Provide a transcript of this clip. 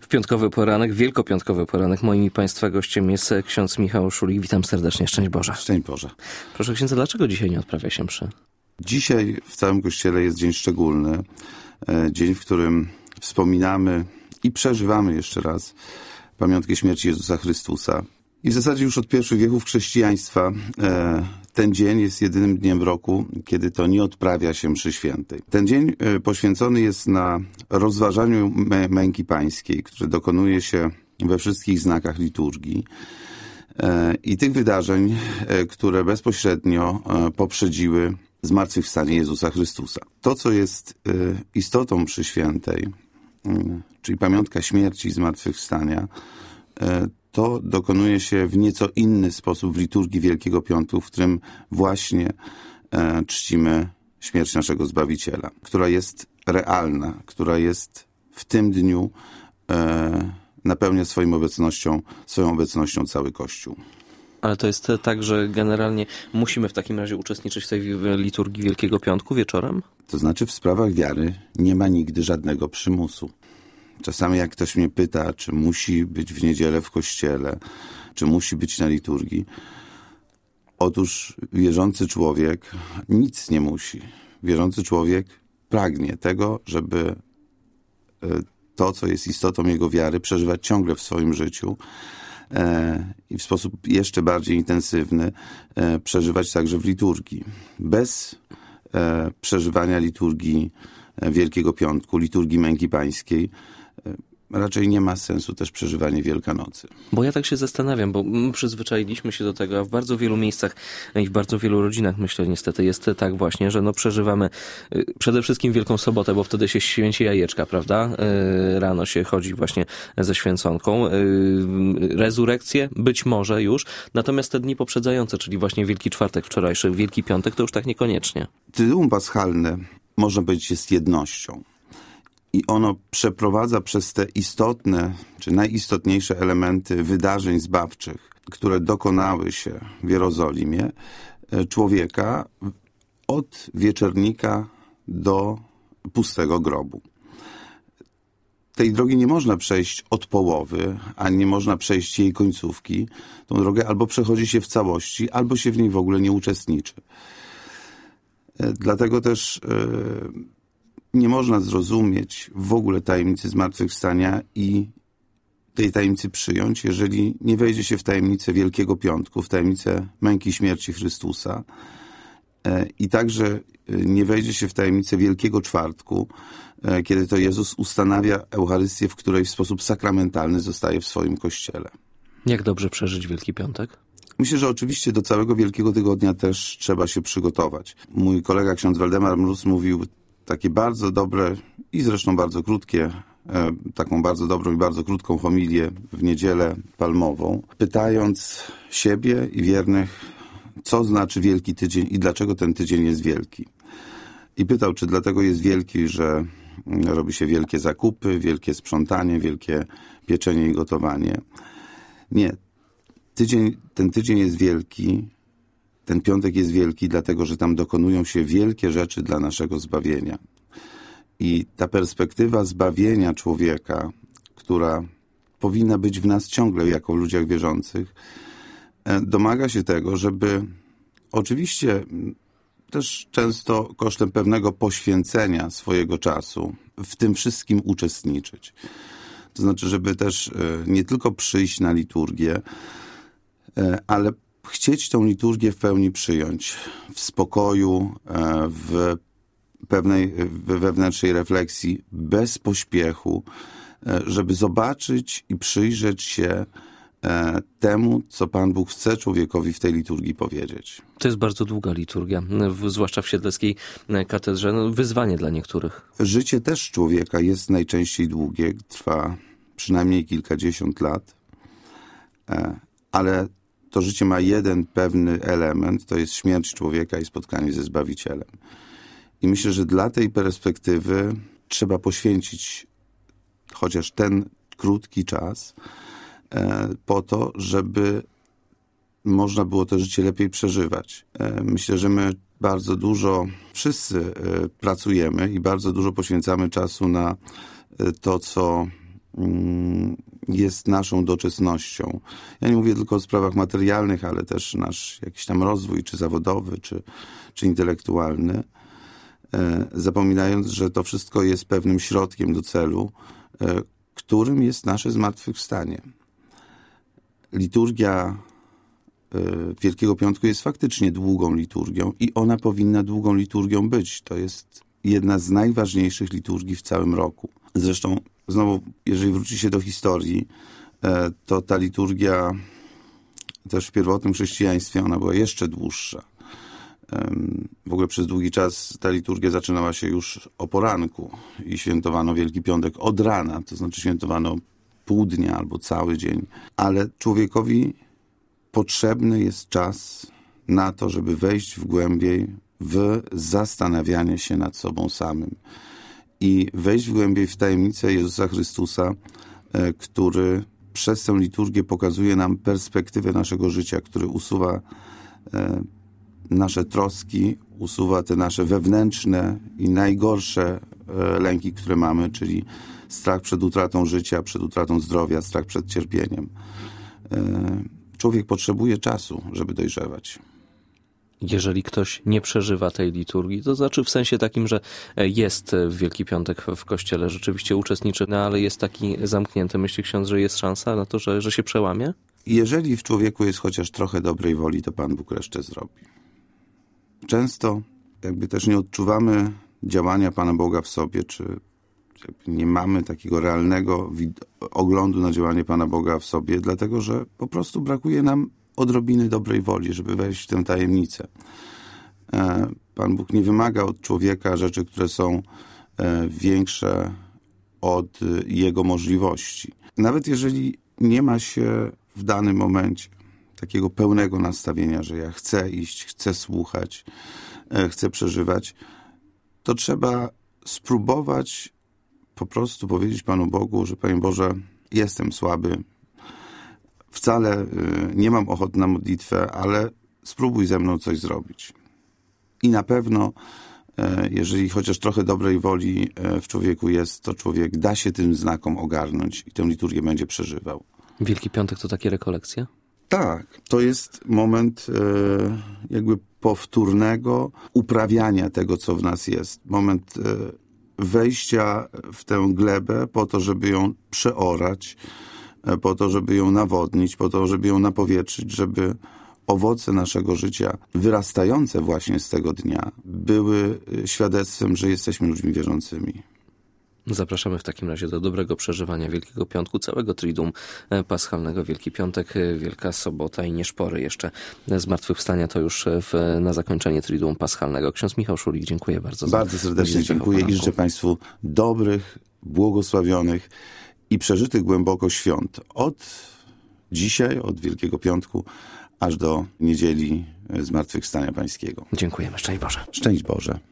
W piątkowy poranek, wielkopiątkowy poranek. Moim i Państwa gościem jest ksiądz Michał Szulik. Witam serdecznie. Szczęść Boże. Szczęść Boże. Proszę księdza, dlaczego dzisiaj nie odprawia się mszy? Dzisiaj w całym Kościele jest dzień szczególny. Dzień, w którym wspominamy i przeżywamy jeszcze raz pamiątkę śmierci Jezusa Chrystusa. I w zasadzie już od pierwszych wieków chrześcijaństwa ten dzień jest jedynym dniem w roku, kiedy to nie odprawia się mszy świętej. Ten dzień poświęcony jest na rozważaniu męki pańskiej, które dokonuje się we wszystkich znakach liturgii i tych wydarzeń, które bezpośrednio poprzedziły zmartwychwstanie Jezusa Chrystusa. To, co jest istotą mszy świętej, czyli pamiątka śmierci i zmartwychwstania, to dokonuje się w nieco inny sposób w liturgii Wielkiego Piątku, w którym właśnie czcimy śmierć naszego Zbawiciela, która jest realna, która jest w tym dniu napełnia swoją obecnością cały Kościół. Ale to jest tak, że generalnie musimy w takim razie uczestniczyć w tej liturgii Wielkiego Piątku wieczorem? To znaczy w sprawach wiary nie ma nigdy żadnego przymusu. Czasami jak ktoś mnie pyta, czy musi być w niedzielę w kościele, czy musi być na liturgii. Otóż wierzący człowiek nic nie musi. Wierzący człowiek pragnie tego, żeby to, co jest istotą jego wiary, przeżywać ciągle w swoim życiu i w sposób jeszcze bardziej intensywny przeżywać także w liturgii. Bez przeżywania liturgii Wielkiego Piątku, liturgii męki pańskiej, raczej nie ma sensu też przeżywanie Wielkanocy. Bo ja tak się zastanawiam, bo przyzwyczailiśmy się do tego, a w bardzo wielu miejscach i w bardzo wielu rodzinach, myślę niestety, jest tak właśnie, że przeżywamy przede wszystkim Wielką Sobotę, bo wtedy się święci jajeczka, prawda? Rano się chodzi właśnie ze święconką. Rezurekcję być może już, natomiast te dni poprzedzające, czyli właśnie Wielki Czwartek wczorajszy, Wielki Piątek, to już tak niekoniecznie. Triduum Paschalne, można powiedzieć, jest jednością. I ono przeprowadza przez te istotne, czy najistotniejsze elementy wydarzeń zbawczych, które dokonały się w Jerozolimie, człowieka od wieczernika do pustego grobu. Tej drogi nie można przejść od połowy, ani nie można przejść jej końcówki. Tą drogę albo przechodzi się w całości, albo się w niej w ogóle nie uczestniczy. Dlatego też nie można zrozumieć w ogóle tajemnicy zmartwychwstania i tej tajemnicy przyjąć, jeżeli nie wejdzie się w tajemnicę Wielkiego Piątku, w tajemnicę męki i śmierci Chrystusa i także nie wejdzie się w tajemnicę Wielkiego Czwartku, kiedy to Jezus ustanawia Eucharystię, w której w sposób sakramentalny zostaje w swoim Kościele. Jak dobrze przeżyć Wielki Piątek? Myślę, że oczywiście do całego Wielkiego Tygodnia też trzeba się przygotować. Mój kolega ksiądz Waldemar Mróz mówił takie bardzo dobre i zresztą bardzo krótkie, taką bardzo dobrą i bardzo krótką homilię w Niedzielę Palmową, pytając siebie i wiernych, co znaczy Wielki Tydzień i dlaczego ten tydzień jest wielki. I pytał, czy dlatego jest wielki, że robi się wielkie zakupy, wielkie sprzątanie, wielkie pieczenie i gotowanie. Nie. Ten tydzień jest wielki, ten piątek jest wielki, dlatego że tam dokonują się wielkie rzeczy dla naszego zbawienia. I ta perspektywa zbawienia człowieka, która powinna być w nas ciągle jako w ludziach wierzących, domaga się tego, żeby oczywiście też często kosztem pewnego poświęcenia swojego czasu w tym wszystkim uczestniczyć. To znaczy, żeby też nie tylko przyjść na liturgię, ale chcieć tą liturgię w pełni przyjąć, w spokoju, w pewnej wewnętrznej refleksji, bez pośpiechu, żeby zobaczyć i przyjrzeć się temu, co Pan Bóg chce człowiekowi w tej liturgii powiedzieć. To jest bardzo długa liturgia, zwłaszcza w Siedleckiej Katedrze. Wyzwanie dla niektórych. Życie też człowieka jest najczęściej długie, trwa przynajmniej kilkadziesiąt lat, ale to życie ma jeden pewny element, to jest śmierć człowieka i spotkanie ze Zbawicielem. I myślę, że dla tej perspektywy trzeba poświęcić chociaż ten krótki czas po to, żeby można było to życie lepiej przeżywać. Myślę, że my bardzo dużo, wszyscy pracujemy i bardzo dużo poświęcamy czasu na to, co jest naszą doczesnością. Ja nie mówię tylko o sprawach materialnych, ale też nasz jakiś tam rozwój, czy zawodowy, czy intelektualny, zapominając, że to wszystko jest pewnym środkiem do celu, którym jest nasze zmartwychwstanie. Liturgia Wielkiego Piątku jest faktycznie długą liturgią i ona powinna długą liturgią być. To jest jedna z najważniejszych liturgii w całym roku. Zresztą, znowu, jeżeli wróci się do historii, to ta liturgia też w pierwotnym chrześcijaństwie ona była jeszcze dłuższa. W ogóle przez długi czas ta liturgia zaczynała się już o poranku i świętowano Wielki Piątek od rana, to znaczy świętowano pół dnia albo cały dzień. Ale człowiekowi potrzebny jest czas na to, żeby wejść w głębiej w zastanawianie się nad sobą samym i wejść w głębiej w tajemnicę Jezusa Chrystusa, który przez tę liturgię pokazuje nam perspektywę naszego życia, który usuwa nasze troski, usuwa te nasze wewnętrzne i najgorsze lęki, które mamy, czyli strach przed utratą życia, przed utratą zdrowia, strach przed cierpieniem. Człowiek potrzebuje czasu, żeby dojrzewać. Jeżeli ktoś nie przeżywa tej liturgii, to znaczy w sensie takim, że jest w Wielki Piątek w kościele, rzeczywiście uczestniczy, no ale jest taki zamknięty. Myśli ksiądz, że jest szansa na to, że się przełamie? Jeżeli w człowieku jest chociaż trochę dobrej woli, to Pan Bóg resztę zrobi. Często jakby też nie odczuwamy działania Pana Boga w sobie, czy nie mamy takiego realnego oglądu na działanie Pana Boga w sobie, dlatego że po prostu brakuje nam odrobiny dobrej woli, żeby wejść w tę tajemnicę. Pan Bóg nie wymaga od człowieka rzeczy, które są większe od jego możliwości. Nawet jeżeli nie ma się w danym momencie takiego pełnego nastawienia, że ja chcę iść, chcę słuchać, chcę przeżywać, to trzeba spróbować po prostu powiedzieć Panu Bogu, że Panie Boże, jestem słaby, wcale nie mam ochoty na modlitwę, ale spróbuj ze mną coś zrobić. I na pewno, jeżeli chociaż trochę dobrej woli w człowieku jest, to człowiek da się tym znakom ogarnąć i tę liturgię będzie przeżywał. Wielki Piątek to takie rekolekcje? Tak, to jest moment jakby powtórnego uprawiania tego, co w nas jest. Moment wejścia w tę glebę po to, żeby ją przeorać, po to, żeby ją nawodnić, po to, żeby ją napowietrzyć, żeby owoce naszego życia wyrastające właśnie z tego dnia były świadectwem, że jesteśmy ludźmi wierzącymi. Zapraszamy w takim razie do dobrego przeżywania Wielkiego Piątku, całego Triduum Paschalnego. Wielki Piątek, Wielka Sobota i nieszpory jeszcze zmartwychwstania to już na zakończenie Triduum Paschalnego. Ksiądz Michał Szulik, dziękuję bardzo. Bardzo serdecznie dziękuję i życzę Państwu dobrych, błogosławionych i przeżytych głęboko świąt. Od dzisiaj, od Wielkiego Piątku, aż do niedzieli Zmartwychwstania Pańskiego. Dziękujemy. Szczęść Boże. Szczęść Boże.